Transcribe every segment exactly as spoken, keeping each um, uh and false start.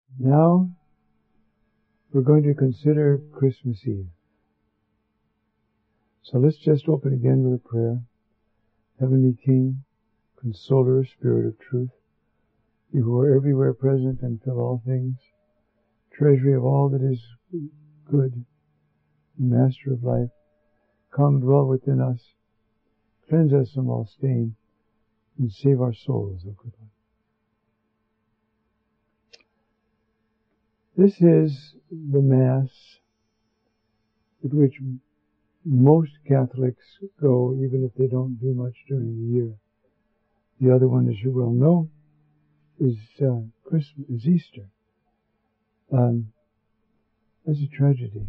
Now we're going to consider Christmas Eve. So let's just open again with a prayer. Heavenly King, Consoler, Spirit of Truth, you who are everywhere present and fill all things, treasury of all that is good, Master of life, come dwell within us, cleanse us from all stain, and save our souls, O good one. This is the Mass at which most Catholics go, even if they don't do much during the year. The other one, as you well know, is uh, Christmas, is Easter. Um, that's a tragedy.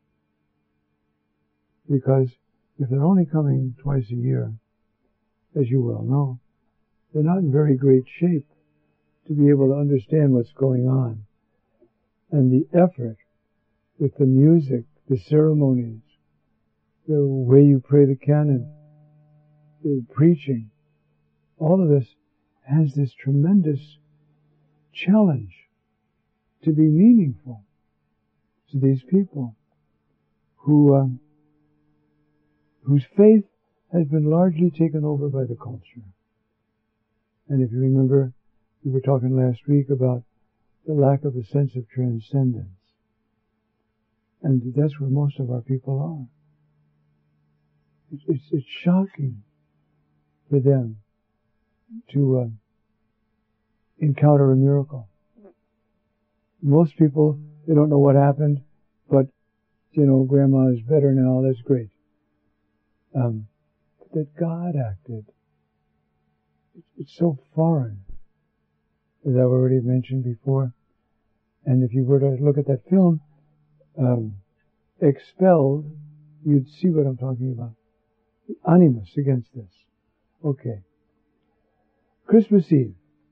Because if they're only coming twice a year, as you well know, they're not in very great shape to be able to understand what's going on. And the effort with the music, the ceremonies, the way you pray the canon, the preaching, all of this has this tremendous challenge to be meaningful to these people who, um, whose faith has been largely taken over by the culture. And if you remember, we were talking last week about the lack of a sense of transcendence. And that's where most of our people are. It's, it's, it's shocking for them to uh, encounter a miracle. Most people, they don't know what happened, but, you know, Grandma is better now, that's great. Um, but that God acted. It's, it's so foreign, as I've already mentioned before. And if you were to look at that film, um, Expelled, you'd see what I'm talking about. The animus against this. Okay. Christmas Eve.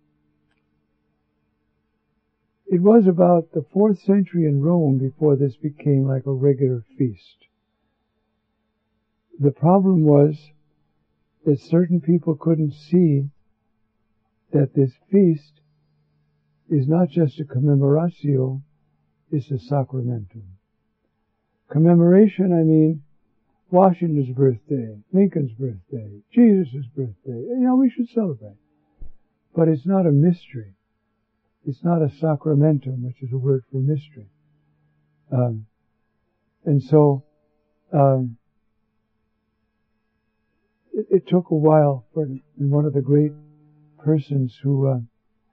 It was about the fourth century in Rome before this became like a regular feast. The problem was that certain people couldn't see that this feast is not just a commemoratio, it's a sacramentum. Commemoration, I mean, Washington's birthday, Lincoln's birthday, Jesus' birthday. You know, we should celebrate. But it's not a mystery. It's not a sacramentum, which is a word for mystery. Um, and so, um, it, it took a while for one of the great persons who uh,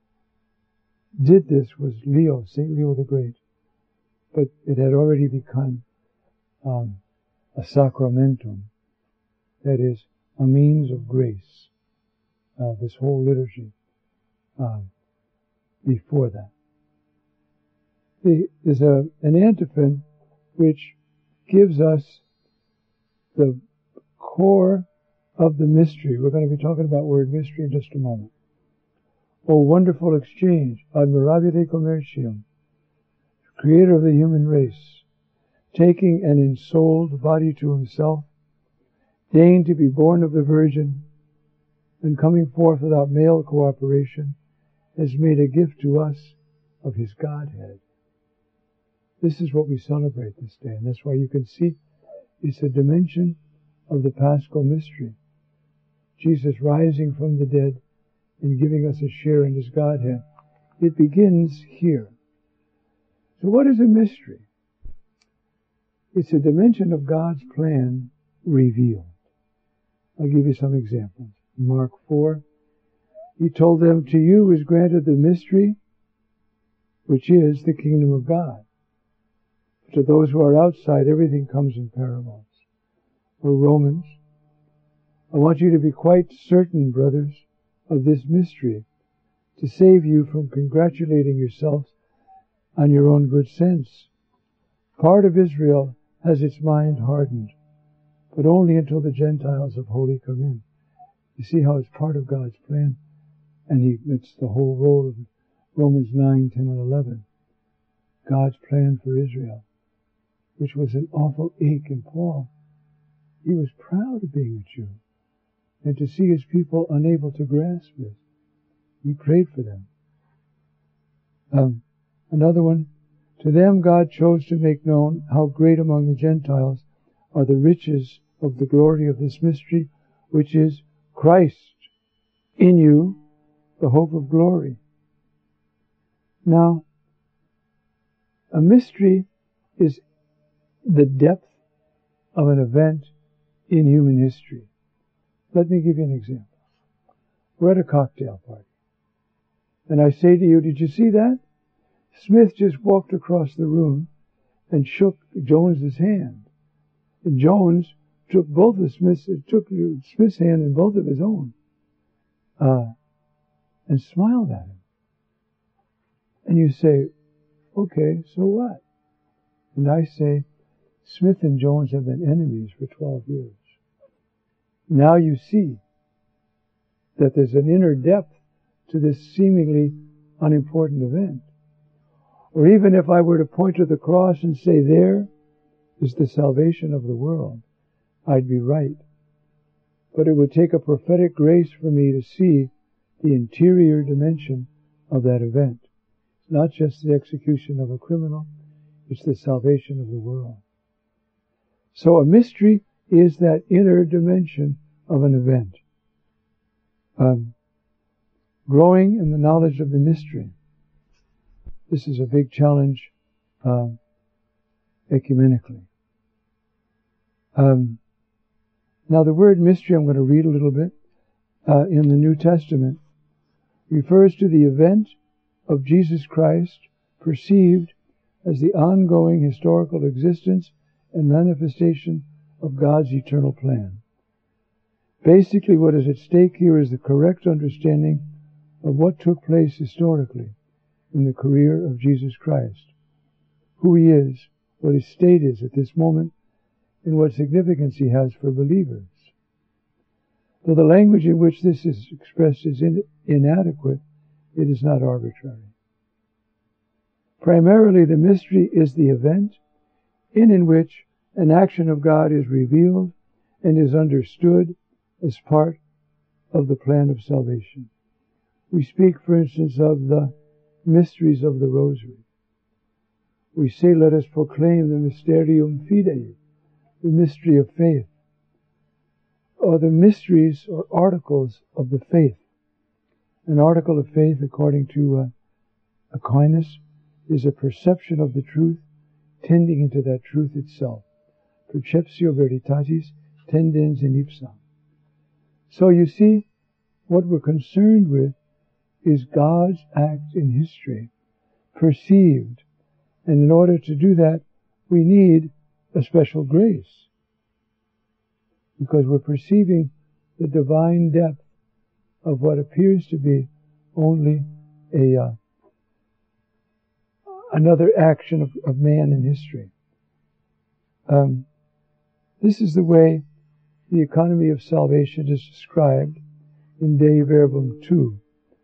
did this was Leo, Saint Leo the Great. But it had already become um, a sacramentum, that is, a means of grace, uh, this whole liturgy uh, before that. The, there's a, an antiphon which gives us the core of the mystery. We're going to be talking about word mystery in just a moment. O wonderful exchange, admirabile commercium, Creator of the human race, taking an ensouled body to himself, deigned to be born of the Virgin, and coming forth without male cooperation, has made a gift to us of his Godhead. This is what we celebrate this day, and that's why you can see it's a dimension of the Paschal mystery. Jesus rising from the dead and giving us a share in his Godhead. It begins here. So what is a mystery? It's a dimension of God's plan revealed. I'll give you some examples. Mark four, he told them, to you is granted the mystery, which is the kingdom of God. To those who are outside, everything comes in parables. Or Romans, I want you to be quite certain, brothers, of this mystery, to save you from congratulating yourselves on your own good sense. Part of Israel has its mind hardened, but only until the Gentiles of holy come in. You see how it's part of God's plan? And he, it's the whole role of Romans nine, ten, and eleven. God's plan for Israel, which was an awful ache in Paul. He was proud of being a Jew. And to see his people unable to grasp this, he prayed for them. Um, Another one, to them God chose to make known how great among the Gentiles are the riches of the glory of this mystery, which is Christ in you, the hope of glory. Now, a mystery is the depth of an event in human history. Let me give you an example. We're at a cocktail party, and I say to you, did you see that? Smith just walked across the room and shook Jones's hand. And Jones took both of Smith's, took Smith's hand in both of his own, uh, and smiled at him. And you say, okay, so what? And I say, Smith and Jones have been enemies for twelve years. Now you see that there's an inner depth to this seemingly unimportant event. Or even if I were to point to the cross and say, there is the salvation of the world, I'd be right. But it would take a prophetic grace for me to see the interior dimension of that event. It's not just the execution of a criminal, it's the salvation of the world. So a mystery is that inner dimension of an event. Um, growing in the knowledge of the mystery. This is a big challenge uh, ecumenically. Um, now the word mystery, I'm going to read a little bit, uh, in the New Testament, refers to the event of Jesus Christ perceived as the ongoing historical existence and manifestation of God's eternal plan. Basically, what is at stake here is the correct understanding of what took place historically in the career of Jesus Christ, who He is, what His state is at this moment, and what significance He has for believers. Though the language in which this is expressed is in, inadequate, it is not arbitrary. Primarily, the mystery is the event in in which an action of God is revealed and is understood as part of the plan of salvation. We speak, for instance, of the mysteries of the Rosary. We say, let us proclaim the Mysterium Fidei, the mystery of faith, or the mysteries or articles of the faith. An article of faith, according to uh, Aquinas, is a perception of the truth tending into that truth itself. Perceptio veritatis tendens in ipsam. So you see, what we're concerned with is God's act in history, perceived. And in order to do that, we need a special grace, because we're perceiving the divine depth of what appears to be only a uh, another action of, of man in history. Um, this is the way the economy of salvation is described in Dei Verbum two.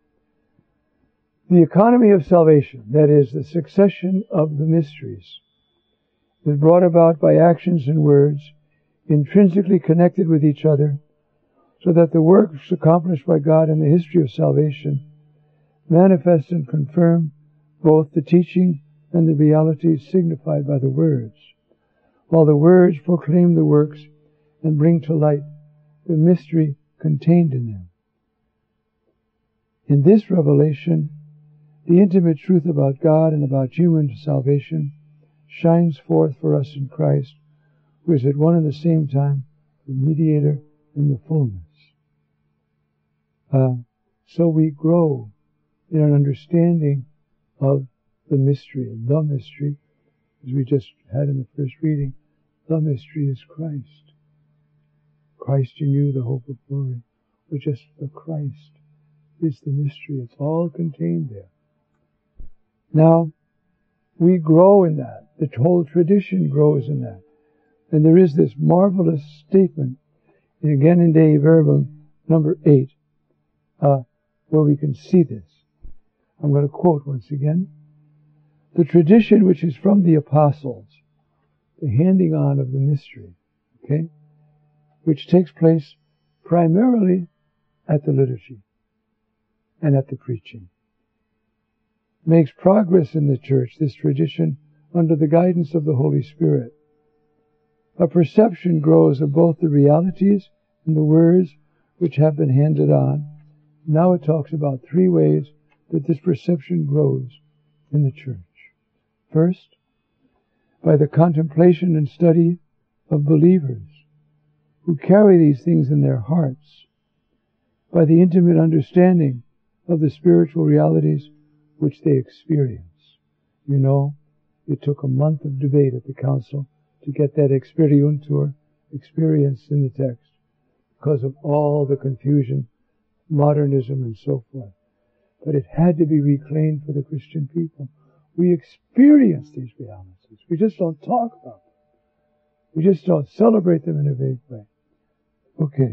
The economy of salvation, that is, the succession of the mysteries, is brought about by actions and words intrinsically connected with each other, so that the works accomplished by God in the history of salvation manifest and confirm both the teaching and the realities signified by the words, while the words proclaim the works and bring to light the mystery contained in them. In this revelation, the intimate truth about God and about human salvation shines forth for us in Christ, who is at one and the same time the mediator and the fullness. Uh, so we grow in an understanding of the mystery. And the mystery, as we just had in the first reading, the mystery is Christ. Christ in you, the hope of glory. But just the Christ is the mystery. It's all contained there. Now, we grow in that. The whole tradition grows in that. And there is this marvelous statement, and again in Dei Verbum, number eight, uh, where we can see this. I'm going to quote once again. The tradition which is from the apostles, the handing on of the mystery, okay, which takes place primarily at the liturgy and at the preaching. makes progress in the church, this tradition, under the guidance of the Holy Spirit. A perception grows of both the realities and the words which have been handed on. Now it talks about three ways that this perception grows in the church. First, by the contemplation and study of believers who carry these things in their hearts, by the intimate understanding of the spiritual realities which they experience. You know, it took a month of debate at the council to get that experientur, experience in the text, because of all the confusion, modernism and so forth. But it had to be reclaimed for the Christian people. We experience these realities. We just don't talk about them. We just don't celebrate them in a vague way. Okay.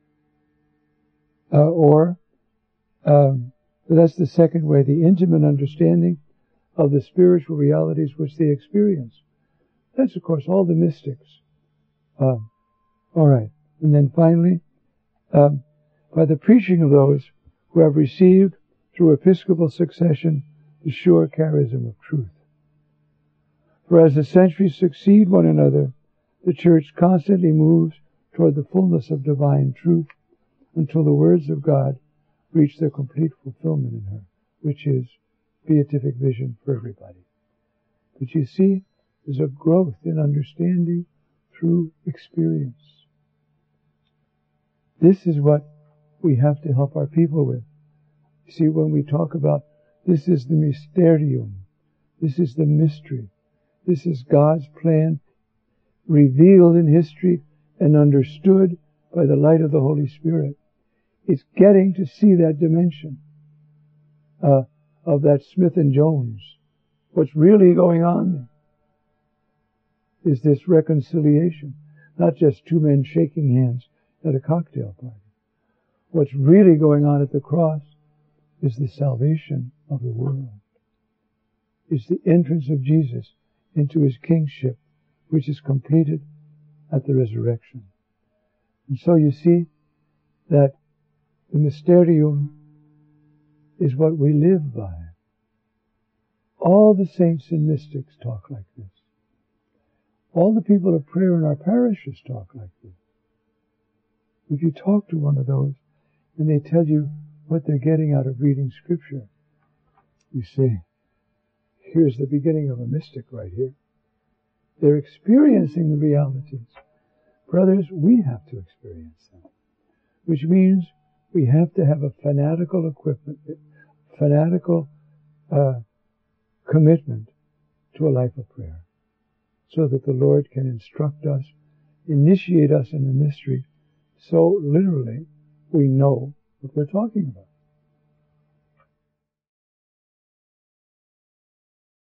Uh, or, um, that's the second way, the intimate understanding of the spiritual realities which they experience. That's, of course, all the mystics. Uh, all right. And then finally, um, by the preaching of those who have received through episcopal succession the sure charism of truth. For as the centuries succeed one another, the Church constantly moves toward the fullness of divine truth until the words of God reach their complete fulfillment in her, which is beatific vision for everybody. But you see, there's a growth in understanding through experience. This is what we have to help our people with. You see, when we talk about this is the mysterium, this is the mystery, this is God's plan revealed in history and understood by the light of the Holy Spirit. It's getting to see that dimension uh, of that Smith and Jones. What's really going on there is this reconciliation, not just two men shaking hands at a cocktail party. What's really going on at the cross is the salvation of the world. It's the entrance of Jesus into his kingship, which is completed at the resurrection. And so you see that the mysterium is what we live by. All the saints and mystics talk like this. All the people of prayer in our parishes talk like this. If you talk to one of those and they tell you what they're getting out of reading Scripture, you say, here's the beginning of a mystic right here. They're experiencing the realities. Brothers, we have to experience them. Which means we have to have a fanatical equipment, fanatical uh, commitment to a life of prayer, so that the Lord can instruct us, initiate us in the mystery, so literally we know what we're talking about.